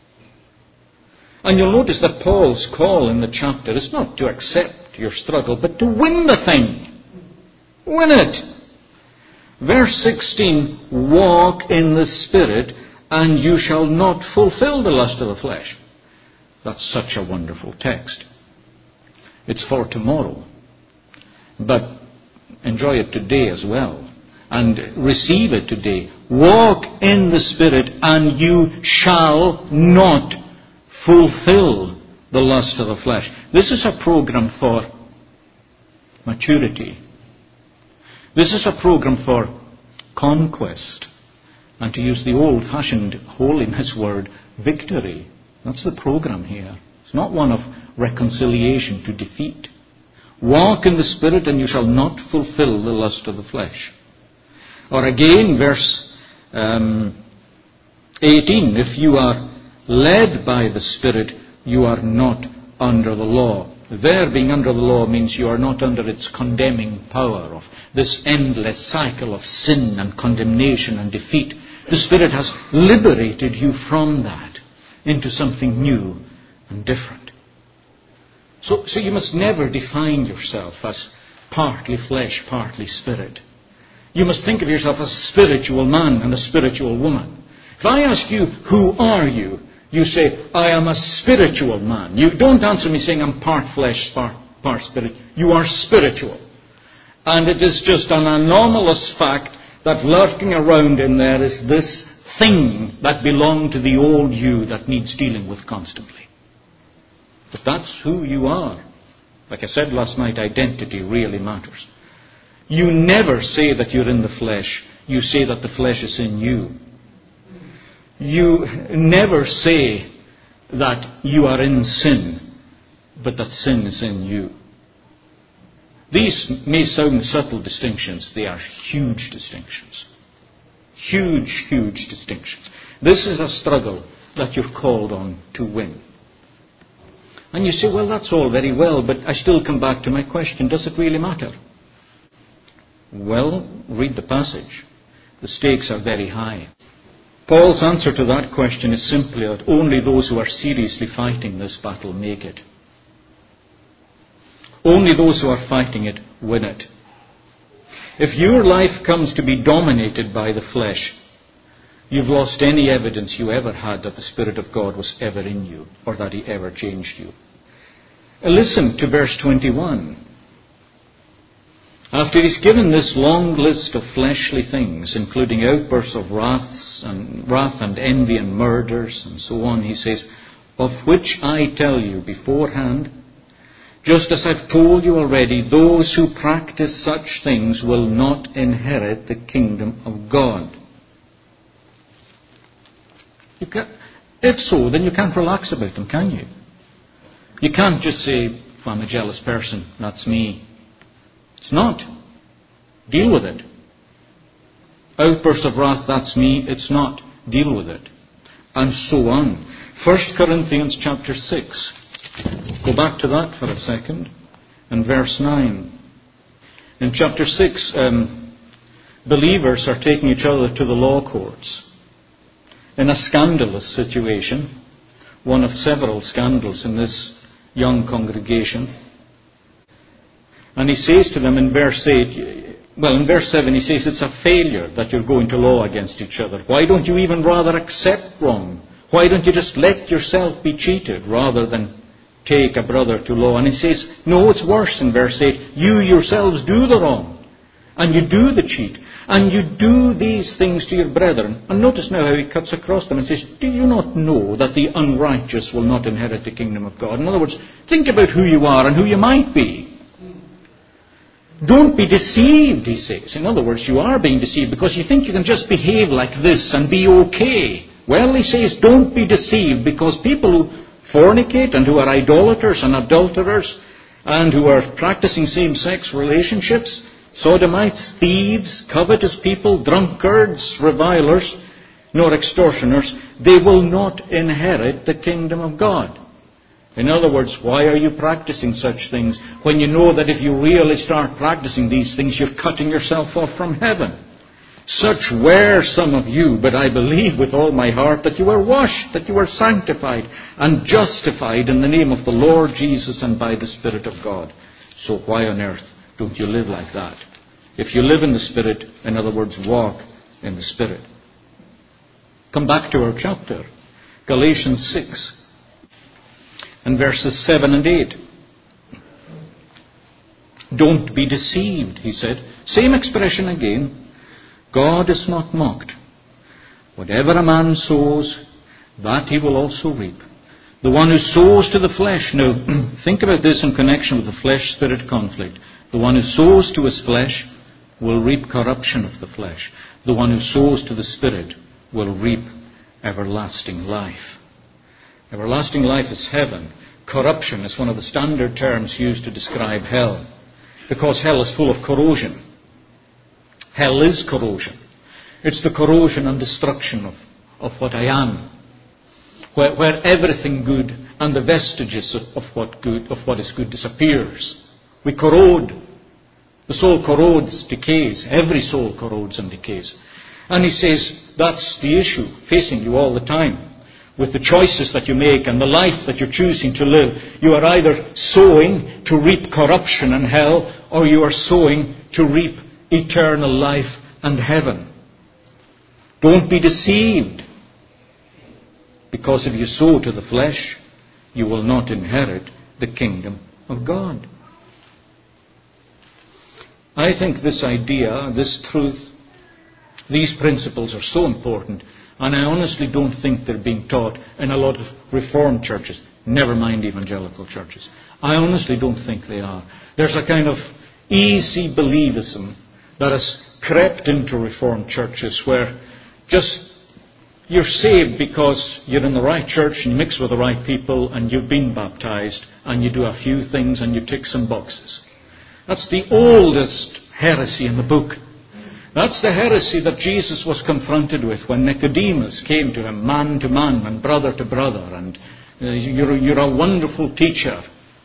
And you'll notice that Paul's call in the chapter is not to accept your struggle, but to win the thing. Win it. Verse sixteen, walk in the Spirit, and you shall not fulfill the lust of the flesh. That's such a wonderful text. It's for tomorrow. But enjoy it today as well. And receive it today. Walk in the Spirit, and you shall not fulfill the lust of the flesh. This is a program for maturity. This is a program for conquest. And to use the old-fashioned holiness word, victory. That's the program here. It's not one of reconciliation to defeat. Walk in the Spirit, and you shall not fulfill the lust of the flesh. Or again, verse um, eighteen, if you are led by the Spirit, you are not under the law. There, being under the law means you are not under its condemning power of this endless cycle of sin and condemnation and defeat. The Spirit has liberated you from that into something new and different. So, so you must never define yourself as partly flesh, partly spirit. You must think of yourself as a spiritual man and a spiritual woman. If I ask you, who are you? You say, I am a spiritual man. You don't answer me saying I'm part flesh, part, part spirit. You are spiritual. And it is just an anomalous fact that lurking around in there is this thing that belonged to the old you that needs dealing with constantly. But that's who you are. Like I said last night, identity really matters. You never say that you're in the flesh. You say that the flesh is in you. You never say that you are in sin, but that sin is in you. These may sound subtle distinctions. They are huge distinctions. Huge, huge distinctions. This is a struggle that you're called on to win. And you say, well, that's all very well, but I still come back to my question, does it really matter? Well, read the passage. The stakes are very high. Paul's answer to that question is simply that only those who are seriously fighting this battle make it. Only those who are fighting it win it. If your life comes to be dominated by the flesh, you've lost any evidence you ever had that the Spirit of God was ever in you or that He ever changed you. Listen to verse twenty-one. After he's given this long list of fleshly things, including outbursts of wraths and wrath and envy and murders and so on, he says, of which I tell you beforehand, just as I've told you already, those who practice such things will not inherit the kingdom of God. You can't, if so, then you can't relax about them, can you? You can't just say, if I'm a jealous person, that's me. It's not. Deal with it. Outburst of wrath, that's me. It's not. Deal with it. And so on. First Corinthians chapter six. Go back to that for a second. And verse nine. In chapter six, um, believers are taking each other to the law courts. In a scandalous situation. One of several scandals in this young congregation. And he says to them in verse eight, Well, in verse seven he says it's a failure that you're going to law against each other. Why don't you even rather accept wrong? Why don't you just let yourself be cheated rather than take a brother to law? And he says, no, it's worse in verse eight. You yourselves do the wrong, and you do the cheat, and you do these things to your brethren. And notice now how he cuts across them and says, do you not know that the unrighteous will not inherit the kingdom of God? In other words, think about who you are and who you might be. Don't be deceived, he says. In other words, you are being deceived because you think you can just behave like this and be okay. Well, he says, don't be deceived, because people who fornicate and who are idolaters and adulterers and who are practicing same-sex relationships, sodomites, thieves, covetous people, drunkards, revilers, nor extortioners, they will not inherit the kingdom of God. In other words, why are you practicing such things when you know that if you really start practicing these things, you're cutting yourself off from heaven? Such were some of you, but I believe with all my heart that you were washed, that you were sanctified and justified in the name of the Lord Jesus and by the Spirit of God. So why on earth don't you live like that? If you live in the Spirit, in other words, walk in the Spirit. Come back to our chapter, Galatians six. And verses seven and eight. Don't be deceived, he said. Same expression again. God is not mocked. Whatever a man sows, that he will also reap. The one who sows to the flesh. Now, think about this in connection with the flesh-spirit conflict. The one who sows to his flesh will reap corruption of the flesh. The one who sows to the Spirit will reap everlasting life. Everlasting life is heaven. Corruption is one of the standard terms used to describe hell, because hell is full of corrosion. Hell is corrosion. It's the corrosion and destruction of, of what I am, where, where everything good and the vestiges of, of what good, of what is good disappears. We corrode. The soul corrodes, decays. Every soul corrodes and decays. And he says that's the issue facing you all the time. With the choices that you make and the life that you're choosing to live, you are either sowing to reap corruption and hell, or you are sowing to reap eternal life and heaven. Don't be deceived, because if you sow to the flesh, you will not inherit the kingdom of God. I think this idea, this truth, these principles are so important. And I honestly don't think they're being taught in a lot of Reformed churches, never mind evangelical churches. I honestly don't think they are. There's a kind of easy believism that has crept into Reformed churches where just you're saved because you're in the right church and you mix with the right people and you've been baptized and you do a few things and you tick some boxes. That's the oldest heresy in the book. That's the heresy that Jesus was confronted with when Nicodemus came to him, man to man and brother to brother, and uh, you're, you're a wonderful teacher.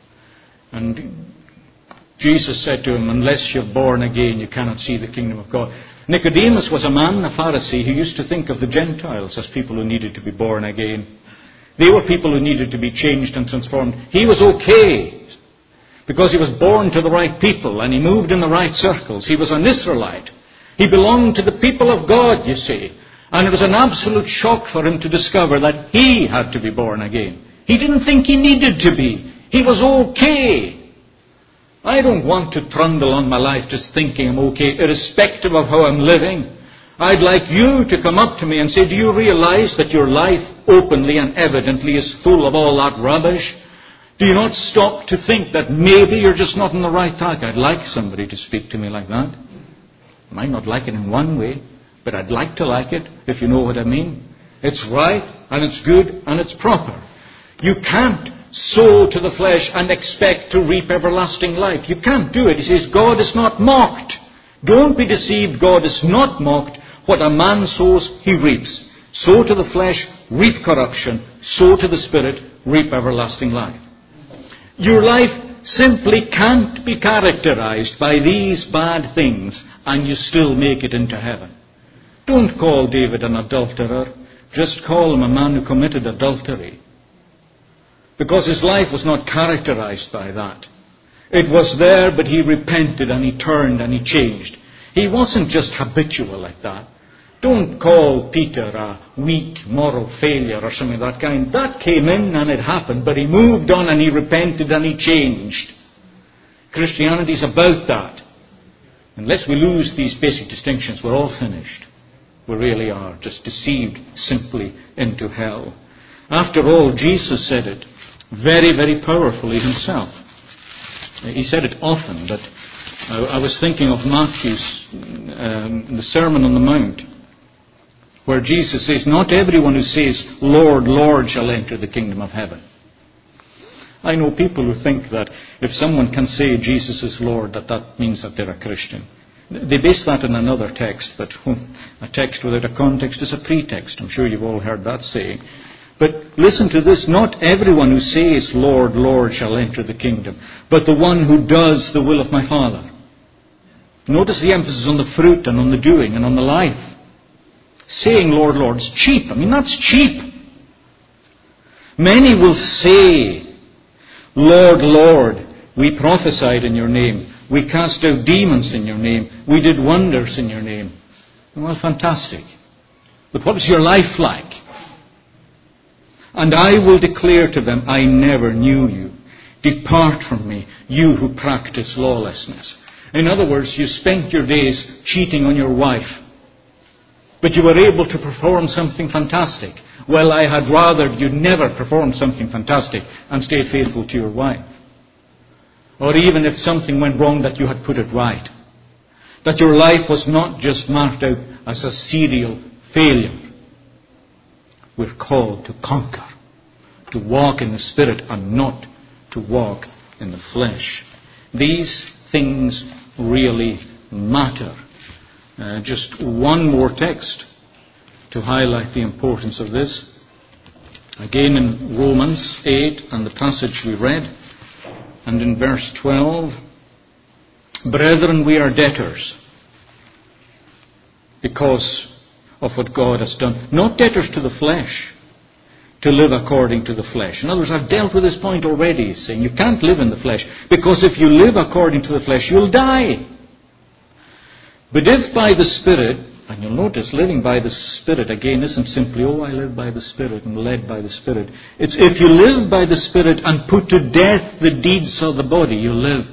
And Jesus said to him, unless you're born again, you cannot see the kingdom of God. Nicodemus was a man, a Pharisee, who used to think of the Gentiles as people who needed to be born again. They were people who needed to be changed and transformed. He was okay because he was born to the right people and he moved in the right circles. He was an Israelite. He belonged to the people of God, you see. And it was an absolute shock for him to discover that he had to be born again. He didn't think he needed to be. He was okay. I don't want to trundle on my life just thinking I'm okay, irrespective of how I'm living. I'd like you to come up to me and say, do you realize that your life openly and evidently is full of all that rubbish? Do you not stop to think that maybe you're just not on the right track? I'd like somebody to speak to me like that. I might not like it in one way, but I'd like to like it, if you know what I mean. It's right, and it's good, and it's proper. You can't sow to the flesh and expect to reap everlasting life. You can't do it. He says, God is not mocked. Don't be deceived. God is not mocked. What a man sows, he reaps. Sow to the flesh, reap corruption. Sow to the Spirit, reap everlasting life. Your life simply can't be characterized by these bad things and you still make it into heaven. Don't call David an adulterer. Just call him a man who committed adultery. Because his life was not characterized by that. It was there, but he repented and he turned and he changed. He wasn't just habitual like that. Don't call Peter a weak moral failure or something of that kind. That came in and it happened, but he moved on and he repented and he changed. Christianity is about that. Unless we lose these basic distinctions, we're all finished. We really are, just deceived simply into hell. After all, Jesus said it very, very powerfully himself. He said it often, but I, I was thinking of Matthew's, um, the Sermon on the Mount, where Jesus says, not everyone who says, Lord, Lord, shall enter the kingdom of heaven. I know people who think that if someone can say Jesus is Lord, that that means that they're a Christian. They base that on another text, but a text without a context is a pretext. I'm sure you've all heard that saying. But listen to this, not everyone who says, Lord, Lord, shall enter the kingdom, but the one who does the will of my Father. Notice the emphasis on the fruit and on the doing and on the life. Saying, Lord, Lord, is cheap. I mean, that's cheap. Many will say, Lord, Lord, we prophesied in your name. We cast out demons in your name. We did wonders in your name. Well, fantastic. But what is your life like? And I will declare to them, I never knew you. Depart from me, you who practice lawlessness. In other words, you spent your days cheating on your wife, but you were able to perform something fantastic. Well, I had rather you never performed something fantastic and stayed faithful to your wife. Or even if something went wrong, that you had put it right. That your life was not just marked out as a serial failure. We're called to conquer, to walk in the Spirit and not to walk in the flesh. These things really matter. Uh, just one more text to highlight the importance of this. Again in Romans eight and the passage we read, and in verse twelve, brethren, we are debtors because of what God has done. Not debtors to the flesh, to live according to the flesh. In other words, I've dealt with this point already, saying you can't live in the flesh, because if you live according to the flesh, you'll die. But if by the Spirit, and you'll notice living by the Spirit again isn't simply, oh, I live by the Spirit and led by the Spirit. It's if you live by the Spirit and put to death the deeds of the body, you'll live.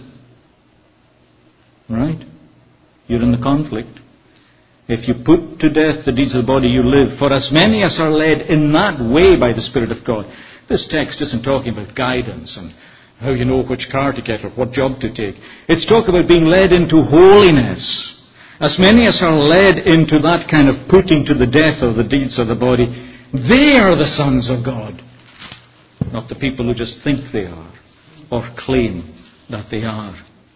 Right? You're in the conflict. If you put to death the deeds of the body, you live. For as many as are led in that way by the Spirit of God. This text isn't talking about guidance and how you know which car to get or what job to take. It's talking about being led into holiness. As many as are led into that kind of putting to the death of the deeds of the body, they are the sons of God. Not the people who just think they are or claim that they are.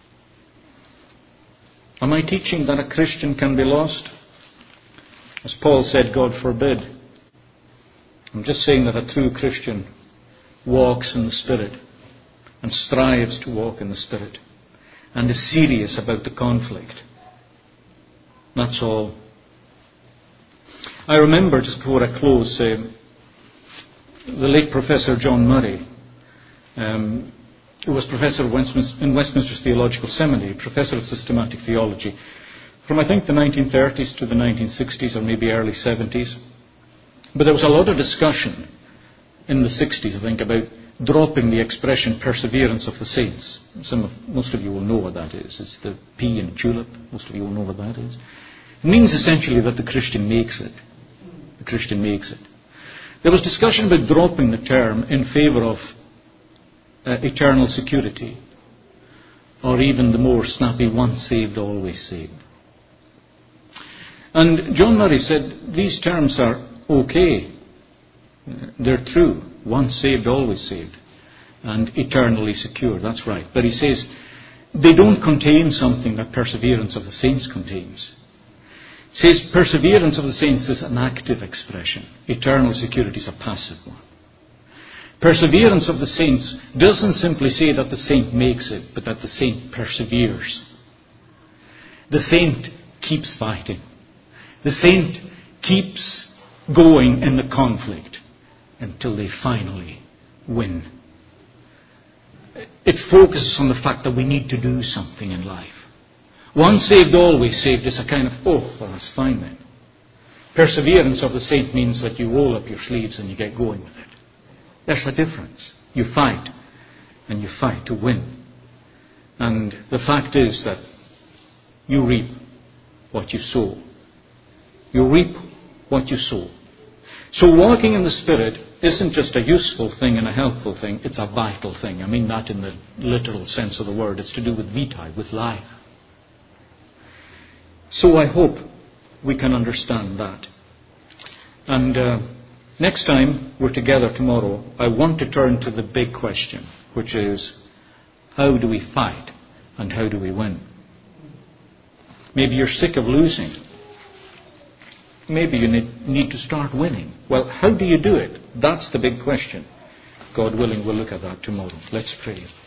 Am I teaching that a Christian can be lost? As Paul said, God forbid. I'm just saying that a true Christian walks in the Spirit and strives to walk in the Spirit and is serious about the conflict. That's all. I remember, just before I close, uh, the late Professor John Murray, um, who was professor of Westminster, in Westminster Theological Seminary, professor of systematic theology, from I think the nineteen thirties to the nineteen sixties or maybe early seventies. But there was a lot of discussion in the sixties, I think, about dropping the expression perseverance of the saints. Some of, most of you will know what that is. It's the P in tulip. Most of you will know what that is. It means essentially that the Christian makes it. The Christian makes it. There was discussion about dropping the term in favour of uh, eternal security, or even the more snappy once saved, always saved. And John Murray said these terms are okay. They're true. Once saved, always saved. And eternally secure. That's right. But he says they don't contain something that perseverance of the saints contains. He says perseverance of the saints is an active expression. Eternal security is a passive one. Perseverance of the saints doesn't simply say that the saint makes it, but that the saint perseveres. The saint keeps fighting. The saint keeps going in the conflict until they finally win. It focuses on the fact that we need to do something in life. Once saved, always saved is a kind of, oh, well, that's fine then. Perseverance of the saint means that you roll up your sleeves and you get going with it. There's a difference. You fight, and you fight to win. And the fact is that you reap what you sow. You reap what you sow. So walking in the Spirit isn't just a useful thing and a helpful thing, it's a vital thing. I mean that in the literal sense of the word. It's to do with vitae, with life. So I hope we can understand that. And uh, next time we're together tomorrow, I want to turn to the big question, which is, how do we fight and how do we win? Maybe you're sick of losing. Maybe you need, need to start winning. Well, how do you do it? That's the big question. God willing, we'll look at that tomorrow. Let's pray.